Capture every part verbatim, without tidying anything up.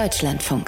Deutschlandfunk.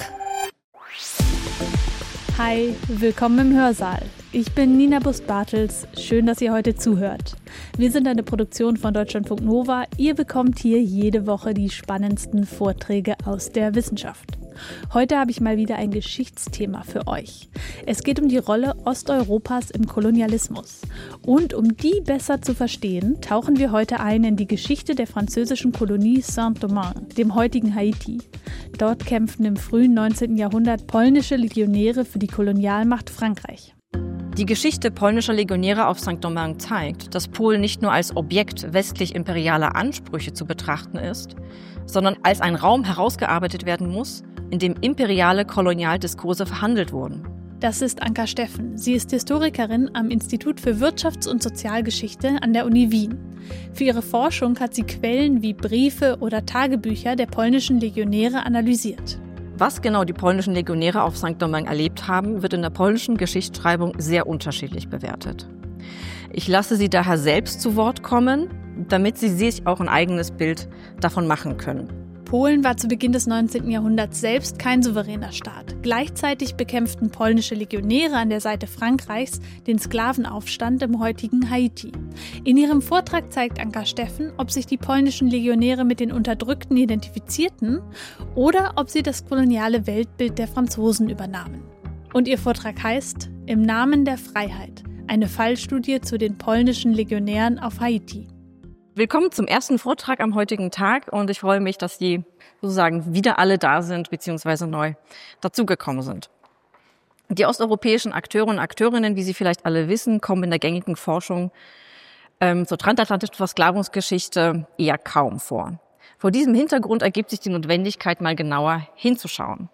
Hi, willkommen im Hörsaal. Ich bin Nina Bust-Bartels. Schön, dass ihr heute zuhört. Wir sind eine Produktion von Deutschlandfunk Nova. Ihr bekommt hier jede Woche die spannendsten Vorträge aus der Wissenschaft. Heute habe ich mal wieder ein Geschichtsthema für euch. Es geht um die Rolle Osteuropas im Kolonialismus. Und um die besser zu verstehen, tauchen wir heute ein in die Geschichte der französischen Kolonie Saint-Domingue, dem heutigen Haiti. Dort kämpften im frühen neunzehnten Jahrhundert polnische Legionäre für die Kolonialmacht Frankreich. Die Geschichte polnischer Legionäre auf Saint-Domingue zeigt, dass Polen nicht nur als Objekt westlich-imperialer Ansprüche zu betrachten ist, sondern als ein Raum herausgearbeitet werden muss, in dem imperiale Kolonialdiskurse verhandelt wurden. Das ist Anka Steffen. Sie ist Historikerin am Institut für Wirtschafts- und Sozialgeschichte an der Uni Wien. Für ihre Forschung hat sie Quellen wie Briefe oder Tagebücher der polnischen Legionäre analysiert. Was genau die polnischen Legionäre auf Saint-Domingue erlebt haben, wird in der polnischen Geschichtsschreibung sehr unterschiedlich bewertet. Ich lasse sie daher selbst zu Wort kommen, damit sie sich auch ein eigenes Bild davon machen können. Polen war zu Beginn des neunzehnten Jahrhunderts selbst kein souveräner Staat. Gleichzeitig bekämpften polnische Legionäre an der Seite Frankreichs den Sklavenaufstand im heutigen Haiti. In ihrem Vortrag zeigt Anka Steffen, ob sich die polnischen Legionäre mit den Unterdrückten identifizierten oder ob sie das koloniale Weltbild der Franzosen übernahmen. Und ihr Vortrag heißt »Im Namen der Freiheit«, eine Fallstudie zu den polnischen Legionären auf Haiti. Willkommen zum ersten Vortrag am heutigen Tag und ich freue mich, dass die sozusagen wieder alle da sind bzw. neu dazugekommen sind. Die osteuropäischen Akteure und Akteurinnen, wie Sie vielleicht alle wissen, kommen in der gängigen Forschung ähm, zur transatlantischen Versklavungsgeschichte eher kaum vor. Vor diesem Hintergrund ergibt sich die Notwendigkeit, mal genauer hinzuschauen.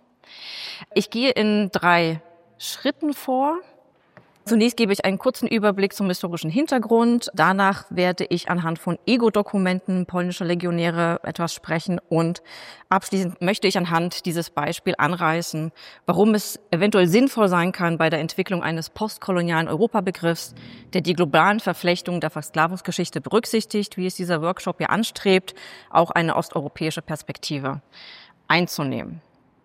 Ich gehe in drei Schritten vor. Zunächst gebe ich einen kurzen Überblick zum historischen Hintergrund. Danach werde ich anhand von Ego-Dokumenten polnischer Legionäre etwas sprechen und abschließend möchte ich anhand dieses Beispiels anreißen, warum es eventuell sinnvoll sein kann, bei der Entwicklung eines postkolonialen Europabegriffs, der die globalen Verflechtungen der Versklavungsgeschichte berücksichtigt, wie es dieser Workshop ja anstrebt, auch eine osteuropäische Perspektive einzunehmen.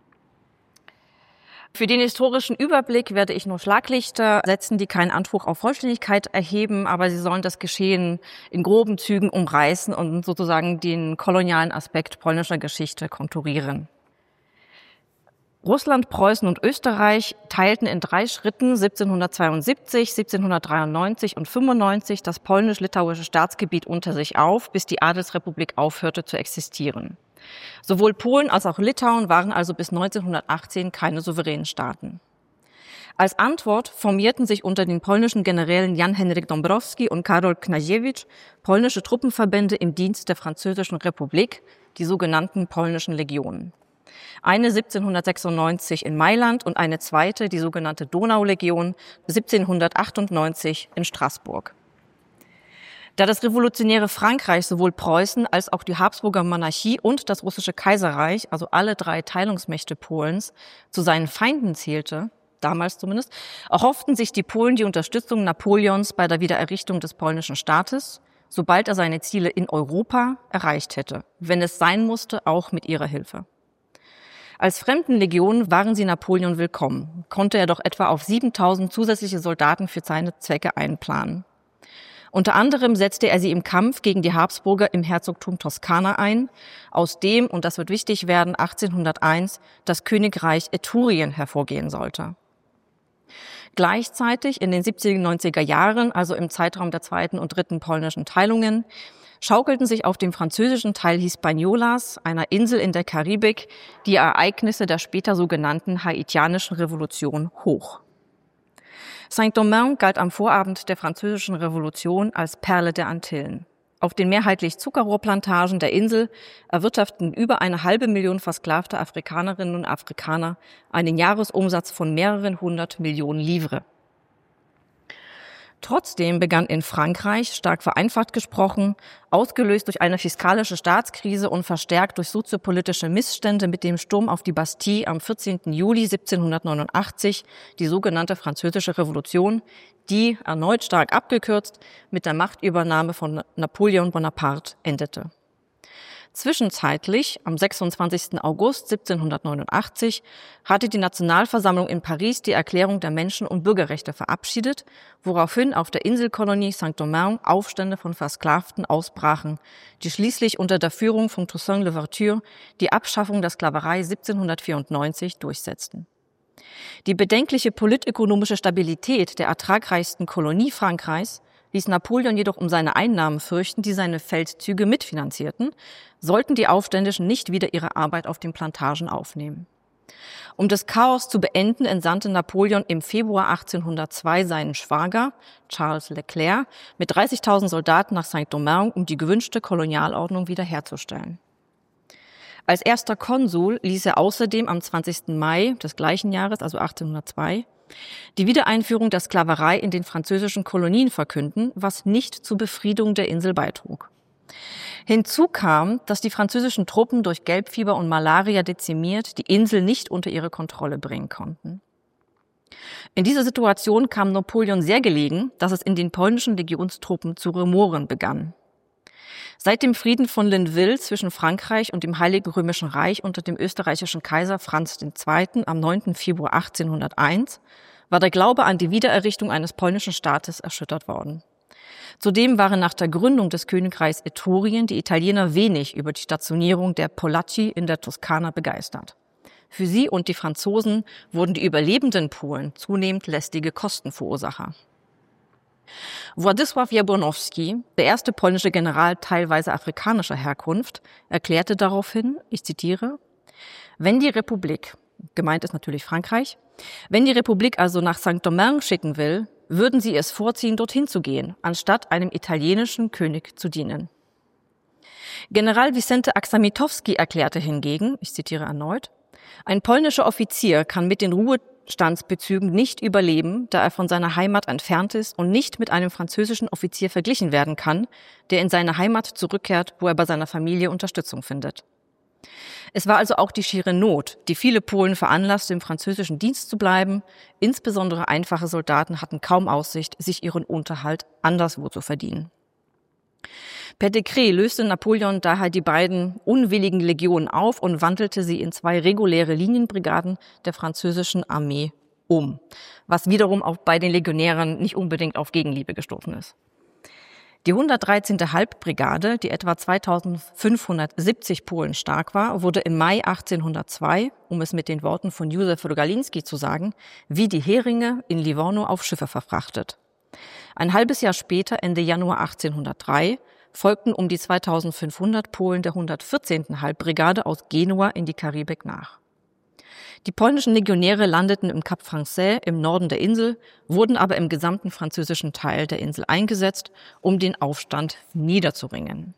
Für den historischen Überblick werde ich nur Schlaglichter setzen, die keinen Anspruch auf Vollständigkeit erheben, aber sie sollen das Geschehen in groben Zügen umreißen und sozusagen den kolonialen Aspekt polnischer Geschichte konturieren. Russland, Preußen und Österreich teilten in drei Schritten siebzehnhundertzweiundsiebzig, siebzehnhundertdreiundneunzig und fünfundneunzig das polnisch-litauische Staatsgebiet unter sich auf, bis die Adelsrepublik aufhörte zu existieren. Sowohl Polen als auch Litauen waren also bis neunzehnhundertachtzehn keine souveränen Staaten. Als Antwort formierten sich unter den polnischen Generälen Jan Henryk Dąbrowski und Karol Knaziewicz polnische Truppenverbände im Dienst der Französischen Republik, die sogenannten polnischen Legionen. Eine siebzehnhundertsechsundneunzig in Mailand und eine zweite, die sogenannte Donaulegion, siebzehnhundertachtundneunzig in Straßburg. Da das revolutionäre Frankreich sowohl Preußen als auch die Habsburger Monarchie und das russische Kaiserreich, also alle drei Teilungsmächte Polens, zu seinen Feinden zählte, damals zumindest, erhofften sich die Polen die Unterstützung Napoleons bei der Wiedererrichtung des polnischen Staates, sobald er seine Ziele in Europa erreicht hätte, wenn es sein musste, auch mit ihrer Hilfe. Als Fremdenlegion waren sie Napoleon willkommen, konnte er doch etwa auf siebentausend zusätzliche Soldaten für seine Zwecke einplanen. Unter anderem setzte er sie im Kampf gegen die Habsburger im Herzogtum Toskana ein, aus dem, und das wird wichtig werden, achtzehnhunderteins das Königreich Etrurien hervorgehen sollte. Gleichzeitig in den siebziger, neunziger Jahren, also im Zeitraum der zweiten und dritten polnischen Teilungen, schaukelten sich auf dem französischen Teil Hispaniolas, einer Insel in der Karibik, die Ereignisse der später sogenannten haitianischen Revolution hoch. Saint-Domingue galt am Vorabend der Französischen Revolution als Perle der Antillen. Auf den mehrheitlich Zuckerrohrplantagen der Insel erwirtschafteten über eine halbe Million versklavte Afrikanerinnen und Afrikaner einen Jahresumsatz von mehreren hundert Millionen Livres. Trotzdem begann in Frankreich, stark vereinfacht gesprochen, ausgelöst durch eine fiskalische Staatskrise und verstärkt durch soziopolitische Missstände mit dem Sturm auf die Bastille am vierzehnten Juli siebzehnhundertneunundachtzig, die sogenannte Französische Revolution, die, erneut stark abgekürzt, mit der Machtübernahme von Napoleon Bonaparte endete. Zwischenzeitlich, am sechsundzwanzigsten August siebzehnhundertneunundachtzig, hatte die Nationalversammlung in Paris die Erklärung der Menschen- und Bürgerrechte verabschiedet, woraufhin auf der Inselkolonie Saint-Domingue Aufstände von Versklavten ausbrachen, die schließlich unter der Führung von Toussaint Louverture die Abschaffung der Sklaverei siebzehnhundertvierundneunzig durchsetzten. Die bedenkliche politökonomische Stabilität der ertragreichsten Kolonie Frankreichs ließ Napoleon jedoch um seine Einnahmen fürchten, die seine Feldzüge mitfinanzierten, sollten die Aufständischen nicht wieder ihre Arbeit auf den Plantagen aufnehmen. Um das Chaos zu beenden, entsandte Napoleon im Februar achtzehnhundertzwei seinen Schwager, Charles Leclerc, mit dreißigtausend Soldaten nach Saint-Domingue, um die gewünschte Kolonialordnung wiederherzustellen. Als erster Konsul ließ er außerdem am zwanzigsten Mai des gleichen Jahres, also achtzehnhundertzwei, die Wiedereinführung der Sklaverei in den französischen Kolonien verkünden, was nicht zur Befriedung der Insel beitrug. Hinzu kam, dass die französischen Truppen durch Gelbfieber und Malaria dezimiert die Insel nicht unter ihre Kontrolle bringen konnten. In dieser Situation kam Napoleon sehr gelegen, dass es in den polnischen Legionstruppen zu Rumoren begann. Seit dem Frieden von Linville zwischen Frankreich und dem Heiligen Römischen Reich unter dem österreichischen Kaiser Franz der Zweite. am neunten Februar achtzehnhunderteins war der Glaube an die Wiedererrichtung eines polnischen Staates erschüttert worden. Zudem waren nach der Gründung des Königreichs Etrurien die Italiener wenig über die Stationierung der Polacchi in der Toskana begeistert. Für sie und die Franzosen wurden die überlebenden Polen zunehmend lästige Kostenverursacher. Władysław Jablonowski, der erste polnische General teilweise afrikanischer Herkunft, erklärte daraufhin, ich zitiere, wenn die Republik, gemeint ist natürlich Frankreich, wenn die Republik also nach Saint-Domingue schicken will, würden sie es vorziehen, dorthin zu gehen, anstatt einem italienischen König zu dienen. General Vicente Aksamitowski erklärte hingegen, ich zitiere erneut, ein polnischer Offizier kann mit den Ruhestandsbezügen nicht überleben, da er von seiner Heimat entfernt ist und nicht mit einem französischen Offizier verglichen werden kann, der in seine Heimat zurückkehrt, wo er bei seiner Familie Unterstützung findet. Es war also auch die schiere Not, die viele Polen veranlasste, im französischen Dienst zu bleiben. Insbesondere einfache Soldaten hatten kaum Aussicht, sich ihren Unterhalt anderswo zu verdienen. Per Dekret löste Napoleon daher die beiden unwilligen Legionen auf und wandelte sie in zwei reguläre Linienbrigaden der französischen Armee um, was wiederum auch bei den Legionären nicht unbedingt auf Gegenliebe gestoßen ist. Die hundertdreizehnte Halbbrigade, die etwa zweitausendfünfhundertsiebzig Polen stark war, wurde im Mai achtzehnhundertzwei, um es mit den Worten von Józef Rogalinski zu sagen, wie die Heringe in Livorno auf Schiffe verfrachtet. Ein halbes Jahr später, Ende Januar achtzehnhundertdrei, folgten um die zweitausendfünfhundert Polen der hundertvierzehnten Halbbrigade aus Genua in die Karibik nach. Die polnischen Legionäre landeten im Cap Français im Norden der Insel, wurden aber im gesamten französischen Teil der Insel eingesetzt, um den Aufstand niederzuringen.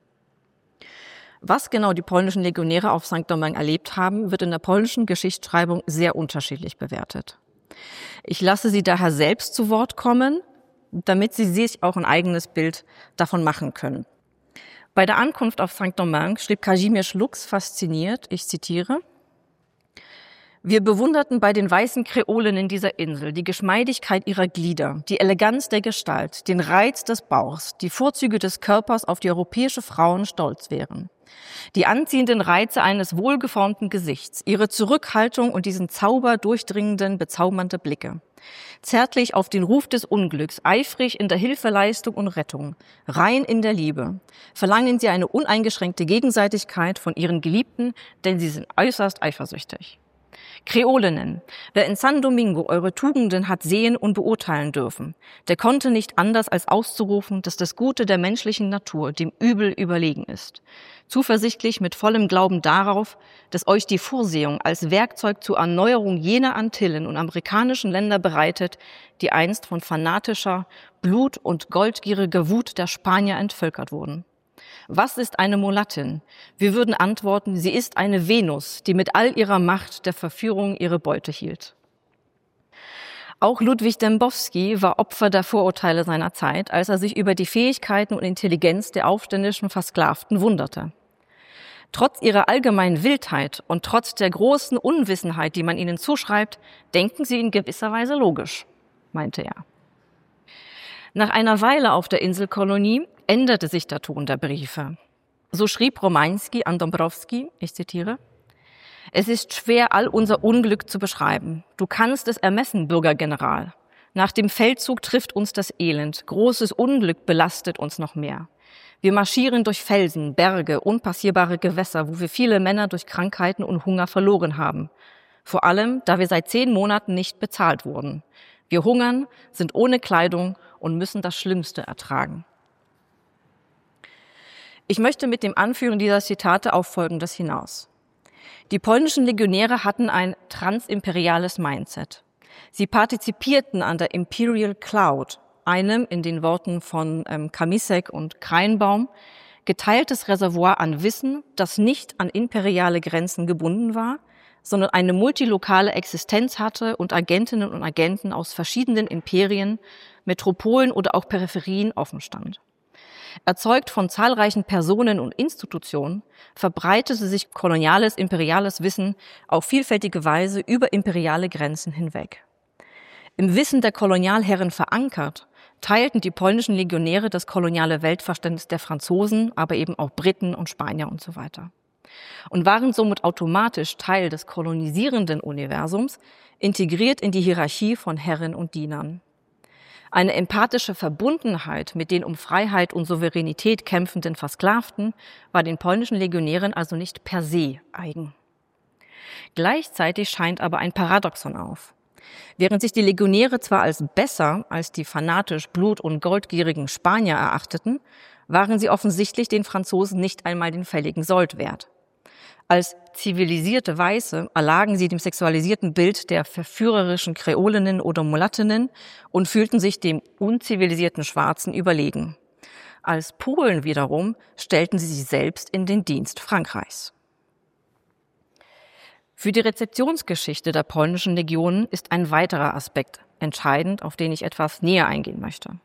Was genau die polnischen Legionäre auf Saint-Domingue erlebt haben, wird in der polnischen Geschichtsschreibung sehr unterschiedlich bewertet. Ich lasse Sie daher selbst zu Wort kommen, damit Sie sich auch ein eigenes Bild davon machen können. Bei der Ankunft auf Saint-Domingue schrieb Kazimierz Lux fasziniert, ich zitiere, wir bewunderten bei den weißen Kreolen in dieser Insel die Geschmeidigkeit ihrer Glieder, die Eleganz der Gestalt, den Reiz des Bauchs, die Vorzüge des Körpers, auf die europäische Frauen stolz wären. Die anziehenden Reize eines wohlgeformten Gesichts, ihre Zurückhaltung und diesen Zauber durchdringenden, bezaubernde Blicke. Zärtlich auf den Ruf des Unglücks, eifrig in der Hilfeleistung und Rettung, rein in der Liebe. Verlangen sie eine uneingeschränkte Gegenseitigkeit von ihren Geliebten, denn sie sind äußerst eifersüchtig. Kreolinnen, wer in San Domingo eure Tugenden hat sehen und beurteilen dürfen, der konnte nicht anders als auszurufen, dass das Gute der menschlichen Natur dem Übel überlegen ist. Zuversichtlich mit vollem Glauben darauf, dass euch die Vorsehung als Werkzeug zur Erneuerung jener Antillen und amerikanischen Länder bereitet, die einst von fanatischer, blut- und goldgieriger Wut der Spanier entvölkert wurden. Was ist eine Mulattin? Wir würden antworten, sie ist eine Venus, die mit all ihrer Macht der Verführung ihre Beute hielt. Auch Ludwig Dembowski war Opfer der Vorurteile seiner Zeit, als er sich über die Fähigkeiten und Intelligenz der aufständischen Versklavten wunderte. Trotz ihrer allgemeinen Wildheit und trotz der großen Unwissenheit, die man ihnen zuschreibt, denken sie in gewisser Weise logisch, meinte er. Nach einer Weile auf der Inselkolonie änderte sich der Ton der Briefe. So schrieb Romański an Dąbrowski, ich zitiere, „Es ist schwer, all unser Unglück zu beschreiben. Du kannst es ermessen, Bürgergeneral. Nach dem Feldzug trifft uns das Elend. Großes Unglück belastet uns noch mehr. Wir marschieren durch Felsen, Berge, unpassierbare Gewässer, wo wir viele Männer durch Krankheiten und Hunger verloren haben. Vor allem, da wir seit zehn Monaten nicht bezahlt wurden. Wir hungern, sind ohne Kleidung und müssen das Schlimmste ertragen." Ich möchte mit dem Anführen dieser Zitate auf Folgendes hinaus. Die polnischen Legionäre hatten ein transimperiales Mindset. Sie partizipierten an der Imperial Cloud, einem, in den Worten von ähm, Kamisek und Kreinbaum, geteiltes Reservoir an Wissen, das nicht an imperiale Grenzen gebunden war, sondern eine multilokale Existenz hatte und Agentinnen und Agenten aus verschiedenen Imperien, Metropolen oder auch Peripherien offenstand. Erzeugt von zahlreichen Personen und Institutionen, verbreitete sich koloniales, imperiales Wissen auf vielfältige Weise über imperiale Grenzen hinweg. Im Wissen der Kolonialherren verankert, teilten die polnischen Legionäre das koloniale Weltverständnis der Franzosen, aber eben auch Briten und Spanier und so weiter. Und waren somit automatisch Teil des kolonisierenden Universums, integriert in die Hierarchie von Herren und Dienern. Eine empathische Verbundenheit mit den um Freiheit und Souveränität kämpfenden Versklavten war den polnischen Legionären also nicht per se eigen. Gleichzeitig scheint aber ein Paradoxon auf. Während sich die Legionäre zwar als besser als die fanatisch blut- und goldgierigen Spanier erachteten, waren sie offensichtlich den Franzosen nicht einmal den fälligen Sold wert. Als zivilisierte Weiße erlagen sie dem sexualisierten Bild der verführerischen Kreolinnen oder Mulattinnen und fühlten sich dem unzivilisierten Schwarzen überlegen. Als Polen wiederum stellten sie sich selbst in den Dienst Frankreichs. Für die Rezeptionsgeschichte der polnischen Legionen ist ein weiterer Aspekt entscheidend, auf den ich etwas näher eingehen möchte.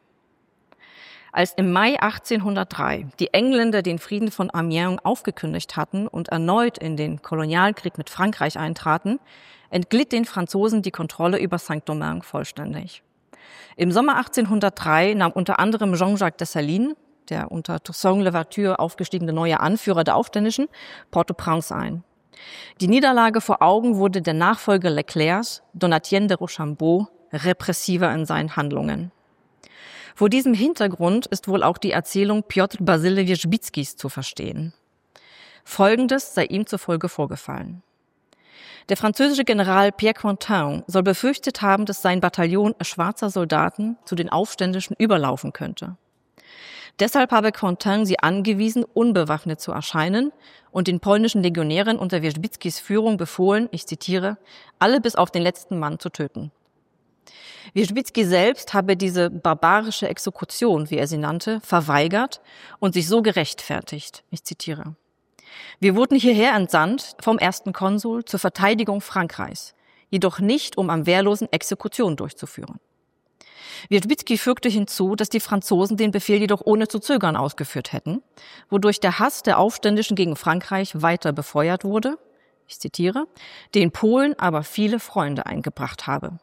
Als im Mai achtzehnhundertdrei die Engländer den Frieden von Amiens aufgekündigt hatten und erneut in den Kolonialkrieg mit Frankreich eintraten, entglitt den Franzosen die Kontrolle über Saint-Domingue vollständig. Im Sommer achtzehnhundertdrei nahm unter anderem Jean-Jacques Dessalines, der unter Toussaint Louverture aufgestiegene neue Anführer der Aufständischen, Port-au-Prince ein. Die Niederlage vor Augen wurde der Nachfolger Leclercs, Donatien de Rochambeau, repressiver in seinen Handlungen. Vor diesem Hintergrund ist wohl auch die Erzählung Piotr Basilewicz-Bickis zu verstehen. Folgendes sei ihm zufolge vorgefallen. Der französische General Pierre Quentin soll befürchtet haben, dass sein Bataillon schwarzer Soldaten zu den Aufständischen überlaufen könnte. Deshalb habe Quentin sie angewiesen, unbewaffnet zu erscheinen und den polnischen Legionären unter Wierzbickis Führung befohlen, ich zitiere, alle bis auf den letzten Mann zu töten. Wierzbicki selbst habe diese barbarische Exekution, wie er sie nannte, verweigert und sich so gerechtfertigt. Ich zitiere. Wir wurden hierher entsandt vom ersten Konsul zur Verteidigung Frankreichs, jedoch nicht, um am Wehrlosen Exekution durchzuführen. Wierzbicki fügte hinzu, dass die Franzosen den Befehl jedoch ohne zu zögern ausgeführt hätten, wodurch der Hass der Aufständischen gegen Frankreich weiter befeuert wurde, ich zitiere, den Polen aber viele Freunde eingebracht habe.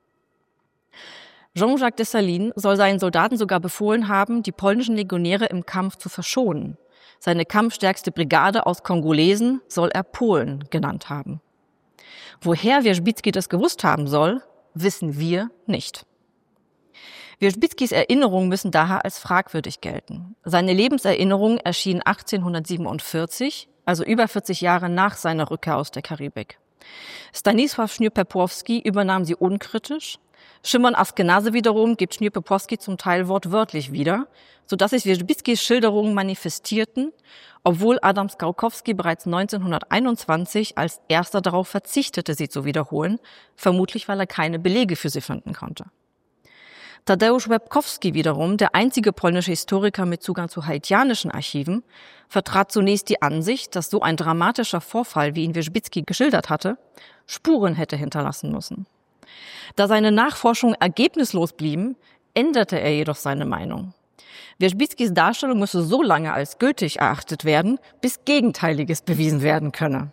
Jean-Jacques Dessalines soll seinen Soldaten sogar befohlen haben, die polnischen Legionäre im Kampf zu verschonen. Seine kampfstärkste Brigade aus Kongolesen soll er Polen genannt haben. Woher Wierzbicki das gewusst haben soll, wissen wir nicht. Wierzbickis Erinnerungen müssen daher als fragwürdig gelten. Seine Lebenserinnerung erschien achtzehnhundertsiebenundvierzig, also über vierzig Jahre nach seiner Rückkehr aus der Karibik. Stanisław Sznier-Pepłowski übernahm sie unkritisch. Szymon Askenazy wiederum gibt Sznier-Pepłowski zum Teil wortwörtlich wieder, sodass sich Wierzbickis Schilderungen manifestierten, obwohl Adam Skałkowski bereits neunzehnhunderteinundzwanzig als erster darauf verzichtete, sie zu wiederholen, vermutlich weil er keine Belege für sie finden konnte. Tadeusz Łebkowski wiederum, der einzige polnische Historiker mit Zugang zu haitianischen Archiven, vertrat zunächst die Ansicht, dass so ein dramatischer Vorfall, wie ihn Wierzbicki geschildert hatte, Spuren hätte hinterlassen müssen. Da seine Nachforschungen ergebnislos blieben, änderte er jedoch seine Meinung. Wierzbickis Darstellung müsse so lange als gültig erachtet werden, bis Gegenteiliges bewiesen werden könne.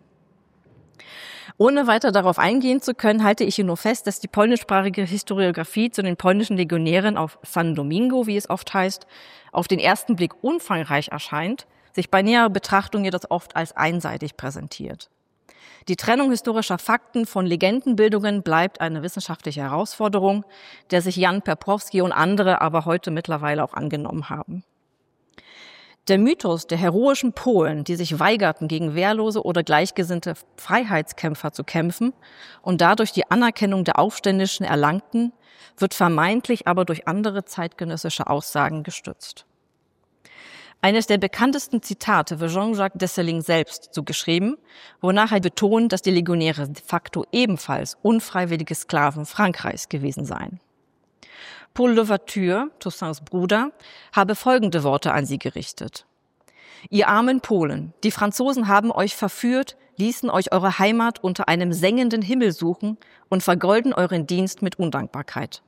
Ohne weiter darauf eingehen zu können, halte ich hier nur fest, dass die polnischsprachige Historiographie zu den polnischen Legionären auf San Domingo, wie es oft heißt, auf den ersten Blick umfangreich erscheint, sich bei näherer Betrachtung jedoch oft als einseitig präsentiert. Die Trennung historischer Fakten von Legendenbildungen bleibt eine wissenschaftliche Herausforderung, der sich Jan Peprowski und andere aber heute mittlerweile auch angenommen haben. Der Mythos der heroischen Polen, die sich weigerten, gegen wehrlose oder gleichgesinnte Freiheitskämpfer zu kämpfen und dadurch die Anerkennung der Aufständischen erlangten, wird vermeintlich aber durch andere zeitgenössische Aussagen gestützt. Eines der bekanntesten Zitate wird Jean-Jacques Dessalines selbst zugeschrieben, wonach er betont, dass die Legionäre de facto ebenfalls unfreiwillige Sklaven Frankreichs gewesen seien. Paul Louverture, Toussaints Bruder, habe folgende Worte an sie gerichtet. Ihr armen Polen, die Franzosen haben euch verführt, ließen euch eure Heimat unter einem sengenden Himmel suchen und vergolden euren Dienst mit Undankbarkeit.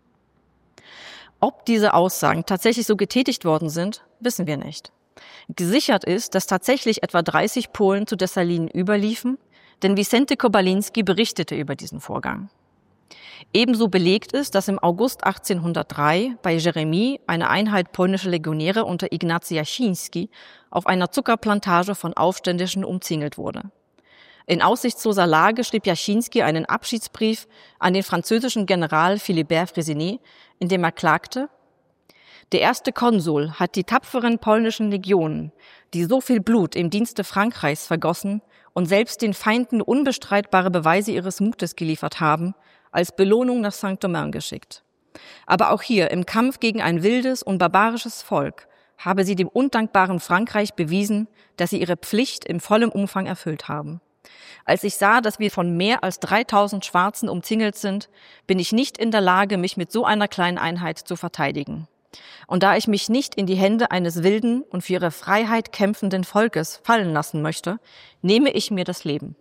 Ob diese Aussagen tatsächlich so getätigt worden sind, wissen wir nicht. Gesichert ist, dass tatsächlich etwa dreißig Polen zu Dessalines überliefen, denn Vicente Kobalinski berichtete über diesen Vorgang. Ebenso belegt ist, dass im August achtzehnhundertdrei bei Jeremie eine Einheit polnischer Legionäre unter Ignacy Jasinski auf einer Zuckerplantage von Aufständischen umzingelt wurde. In aussichtsloser Lage schrieb Jasinski einen Abschiedsbrief an den französischen General Philibert Freycinet, in dem er klagte: Der erste Konsul hat die tapferen polnischen Legionen, die so viel Blut im Dienste Frankreichs vergossen und selbst den Feinden unbestreitbare Beweise ihres Mutes geliefert haben, als Belohnung nach Saint-Domingue geschickt. Aber auch hier im Kampf gegen ein wildes und barbarisches Volk habe sie dem undankbaren Frankreich bewiesen, dass sie ihre Pflicht im vollen Umfang erfüllt haben. Als ich sah, dass wir von mehr als dreitausend Schwarzen umzingelt sind, bin ich nicht in der Lage, mich mit so einer kleinen Einheit zu verteidigen. Und da ich mich nicht in die Hände eines wilden und für ihre Freiheit kämpfenden Volkes fallen lassen möchte, nehme ich mir das Leben.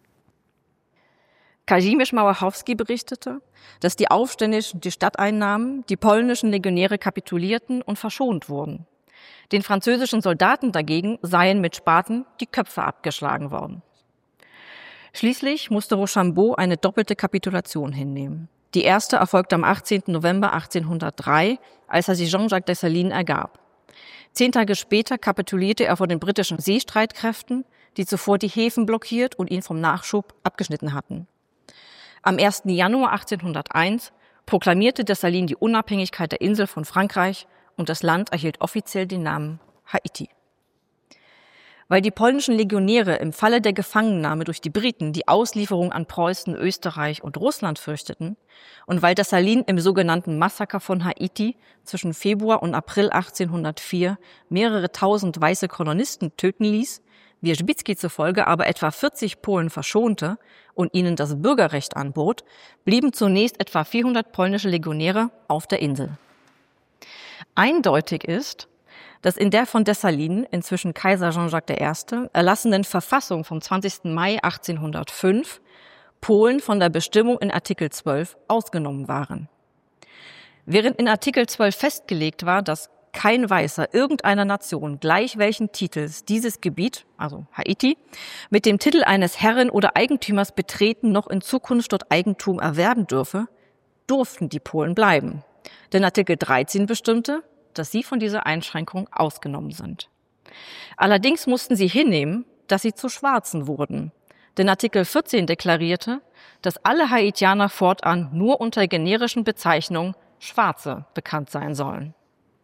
Kazimierz Małachowski berichtete, dass die Aufständischen die Stadt einnahmen, die polnischen Legionäre kapitulierten und verschont wurden. Den französischen Soldaten dagegen seien mit Spaten die Köpfe abgeschlagen worden. Schließlich musste Rochambeau eine doppelte Kapitulation hinnehmen. Die erste erfolgte am achtzehnten November achtzehnhundertdrei, als er sich Jean-Jacques Dessalines ergab. Zehn Tage später kapitulierte er vor den britischen Seestreitkräften, die zuvor die Häfen blockiert und ihn vom Nachschub abgeschnitten hatten. Am ersten Januar achtzehnhunderteins proklamierte Dessalines die Unabhängigkeit der Insel von Frankreich und das Land erhielt offiziell den Namen Haiti. Weil die polnischen Legionäre im Falle der Gefangennahme durch die Briten die Auslieferung an Preußen, Österreich und Russland fürchteten und weil Dessalines im sogenannten Massaker von Haiti zwischen Februar und April achtzehnhundertvier mehrere tausend weiße Kolonisten töten ließ, Wierzbicki zufolge aber etwa vierzig Polen verschonte und ihnen das Bürgerrecht anbot, blieben zunächst etwa vierhundert polnische Legionäre auf der Insel. Eindeutig ist, dass in der von Dessalines, inzwischen Kaiser Jean-Jacques I., erlassenen Verfassung vom zwanzigsten Mai achtzehnhundertfünf Polen von der Bestimmung in Artikel zwölf ausgenommen waren. Während in Artikel zwölf festgelegt war, dass kein Weißer irgendeiner Nation gleich welchen Titels dieses Gebiet, also Haiti, mit dem Titel eines Herren oder Eigentümers betreten noch in Zukunft dort Eigentum erwerben dürfe, durften die Polen bleiben. Denn Artikel dreizehn bestimmte, dass sie von dieser Einschränkung ausgenommen sind. Allerdings mussten sie hinnehmen, dass sie zu Schwarzen wurden. Denn Artikel vierzehn deklarierte, dass alle Haitianer fortan nur unter generischen Bezeichnungen Schwarze bekannt sein sollen.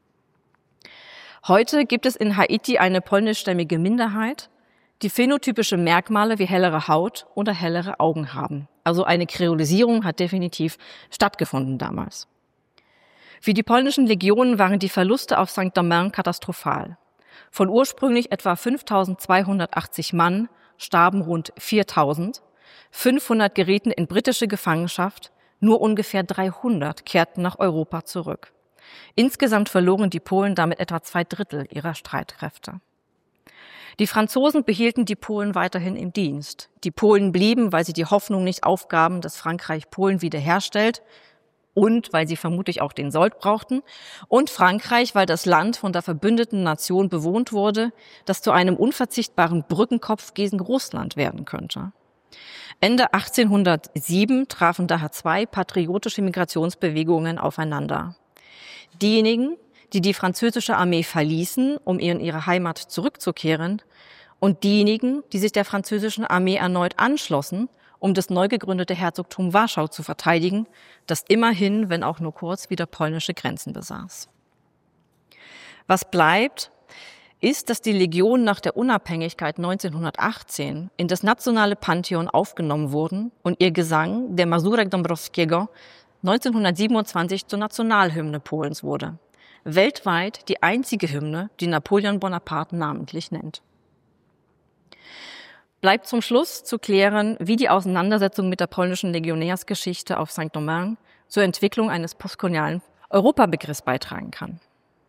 Heute gibt es in Haiti eine polnischstämmige Minderheit, die phänotypische Merkmale wie hellere Haut oder hellere Augen haben. Also eine Kreolisierung hat definitiv stattgefunden damals. Für die polnischen Legionen waren die Verluste auf Saint-Domingue katastrophal. Von ursprünglich etwa fünftausendzweihundertachtzig Mann starben rund viertausend, fünfhundert gerieten in britische Gefangenschaft, nur ungefähr dreihundert kehrten nach Europa zurück. Insgesamt verloren die Polen damit etwa zwei Drittel ihrer Streitkräfte. Die Franzosen behielten die Polen weiterhin im Dienst. Die Polen blieben, weil sie die Hoffnung nicht aufgaben, dass Frankreich Polen wiederherstellt, und weil sie vermutlich auch den Sold brauchten, und Frankreich, weil das Land von der verbündeten Nation bewohnt wurde, das zu einem unverzichtbaren Brückenkopf gegen Russland werden könnte. Ende achtzehnhundertsieben trafen daher zwei patriotische Migrationsbewegungen aufeinander. Diejenigen, die die französische Armee verließen, um in ihre Heimat zurückzukehren, und diejenigen, die sich der französischen Armee erneut anschlossen, um das neu gegründete Herzogtum Warschau zu verteidigen, das immerhin, wenn auch nur kurz, wieder polnische Grenzen besaß. Was bleibt, ist, dass die Legionen nach der Unabhängigkeit neunzehnhundertachtzehn in das nationale Pantheon aufgenommen wurden und ihr Gesang, der Mazurek Dąbrowskiego, neunzehnhundertsiebenundzwanzig zur Nationalhymne Polens wurde. Weltweit die einzige Hymne, die Napoleon Bonaparte namentlich nennt. Bleibt zum Schluss zu klären, wie die Auseinandersetzung mit der polnischen Legionärsgeschichte auf Saint-Domingue zur Entwicklung eines postkolonialen Europabegriffs beitragen kann.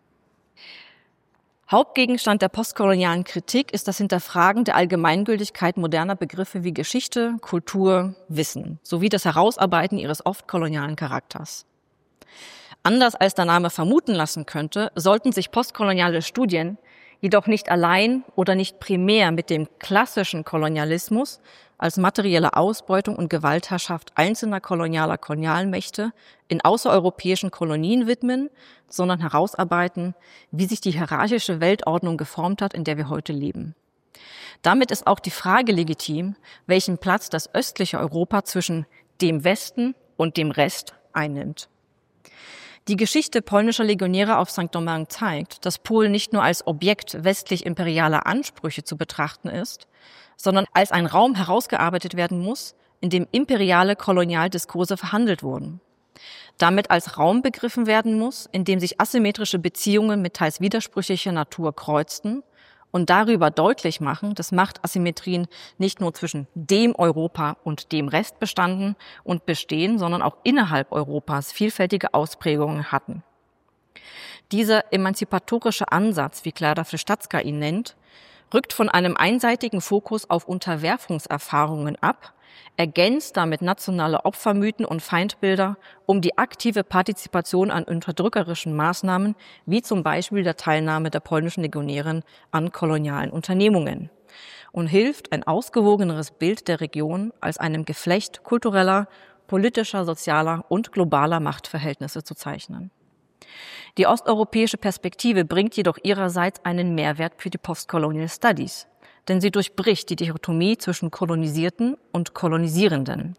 Hauptgegenstand der postkolonialen Kritik ist das Hinterfragen der Allgemeingültigkeit moderner Begriffe wie Geschichte, Kultur, Wissen sowie das Herausarbeiten ihres oft kolonialen Charakters. Anders als der Name vermuten lassen könnte, sollten sich postkoloniale Studien jedoch nicht allein oder nicht primär mit dem klassischen Kolonialismus als materielle Ausbeutung und Gewaltherrschaft einzelner kolonialer Kolonialmächte in außereuropäischen Kolonien widmen, sondern herausarbeiten, wie sich die hierarchische Weltordnung geformt hat, in der wir heute leben. Damit ist auch die Frage legitim, welchen Platz das östliche Europa zwischen dem Westen und dem Rest einnimmt. Die Geschichte polnischer Legionäre auf Saint-Domingue zeigt, dass Polen nicht nur als Objekt westlich-imperialer Ansprüche zu betrachten ist, sondern als ein Raum herausgearbeitet werden muss, in dem imperiale Kolonialdiskurse verhandelt wurden. Damit als Raum begriffen werden muss, in dem sich asymmetrische Beziehungen mit teils widersprüchlicher Natur kreuzten und darüber deutlich machen, dass Machtasymmetrien nicht nur zwischen dem Europa und dem Rest bestanden und bestehen, sondern auch innerhalb Europas vielfältige Ausprägungen hatten. Dieser emanzipatorische Ansatz, wie Klára Frystacka ihn nennt, rückt von einem einseitigen Fokus auf Unterwerfungserfahrungen ab, ergänzt damit nationale Opfermythen und Feindbilder um die aktive Partizipation an unterdrückerischen Maßnahmen, wie zum Beispiel der Teilnahme der polnischen Legionäre an kolonialen Unternehmungen, und hilft, ein ausgewogeneres Bild der Region als einem Geflecht kultureller, politischer, sozialer und globaler Machtverhältnisse zu zeichnen. Die osteuropäische Perspektive bringt jedoch ihrerseits einen Mehrwert für die Postcolonial Studies, denn sie durchbricht die Dichotomie zwischen Kolonisierten und Kolonisierenden.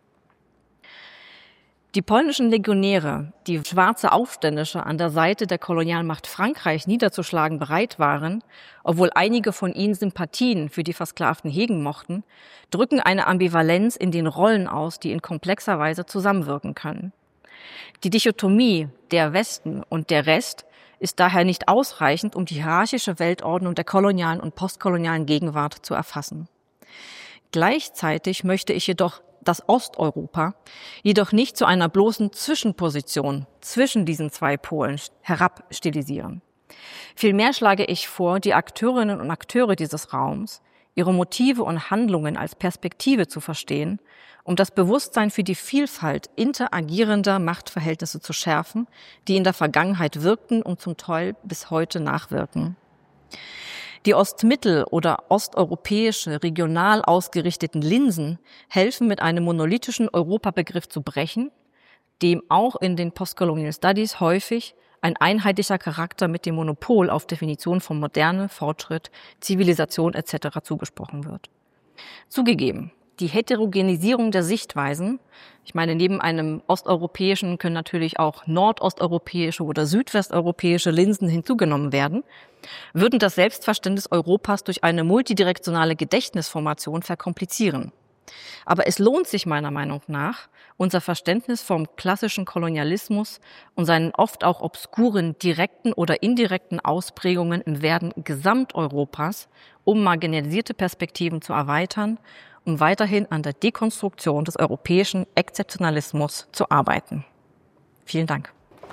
Die polnischen Legionäre, die schwarze Aufständische an der Seite der Kolonialmacht Frankreich niederzuschlagen bereit waren, obwohl einige von ihnen Sympathien für die Versklavten hegen mochten, drücken eine Ambivalenz in den Rollen aus, die in komplexer Weise zusammenwirken können. Die Dichotomie der Westen und der Rest ist daher nicht ausreichend, um die hierarchische Weltordnung der kolonialen und postkolonialen Gegenwart zu erfassen. Gleichzeitig möchte ich jedoch das Osteuropa jedoch nicht zu einer bloßen Zwischenposition zwischen diesen zwei Polen herabstilisieren. Vielmehr schlage ich vor, die Akteurinnen und Akteure dieses Raums, ihre Motive und Handlungen als Perspektive zu verstehen, um das Bewusstsein für die Vielfalt interagierender Machtverhältnisse zu schärfen, die in der Vergangenheit wirkten und zum Teil bis heute nachwirken. Die ostmittel- oder osteuropäische regional ausgerichteten Linsen helfen, mit einem monolithischen Europabegriff zu brechen, dem auch in den Postcolonial Studies häufig ein einheitlicher Charakter mit dem Monopol auf Definition von Moderne, Fortschritt, Zivilisation et cetera zugesprochen wird. Zugegeben, die Heterogenisierung der Sichtweisen, ich meine, neben einem osteuropäischen können natürlich auch nordosteuropäische oder südwesteuropäische Linsen hinzugenommen werden, würden das Selbstverständnis Europas durch eine multidirektionale Gedächtnisformation verkomplizieren. Aber es lohnt sich meiner Meinung nach, unser Verständnis vom klassischen Kolonialismus und seinen oft auch obskuren direkten oder indirekten Ausprägungen im Werden Gesamteuropas, um marginalisierte Perspektiven zu erweitern, um weiterhin an der Dekonstruktion des europäischen Exzeptionalismus zu arbeiten. Vielen Dank.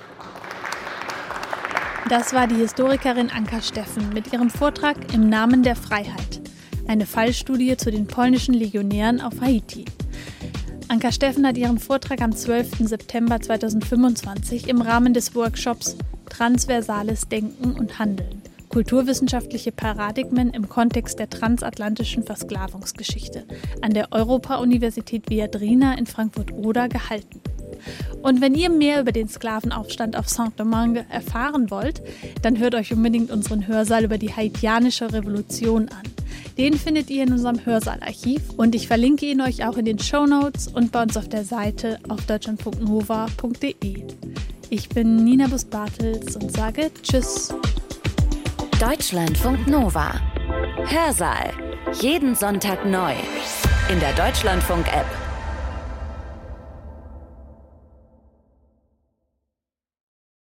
Das war die Historikerin Anka Steffen mit ihrem Vortrag Im Namen der Freiheit. Eine Fallstudie zu den polnischen Legionären auf Haiti. Anka Steffen hat ihren Vortrag am zwölften September zweitausendfünfundzwanzig im Rahmen des Workshops Transversales Denken und Handeln. Kulturwissenschaftliche Paradigmen im Kontext der transatlantischen Versklavungsgeschichte an der Europa-Universität Viadrina in Frankfurt-Oder gehalten. Und wenn ihr mehr über den Sklavenaufstand auf Saint-Domingue erfahren wollt, dann hört euch unbedingt unseren Hörsaal über die haitianische Revolution an. Den findet ihr in unserem Hörsaalarchiv und ich verlinke ihn euch auch in den Shownotes und bei uns auf der Seite auf deutschlandfunk nova punkt de. Ich bin Nina Bust-Bartels und sage Tschüss. Deutschlandfunk Nova. Hörsaal. Jeden Sonntag neu. In der Deutschlandfunk-App.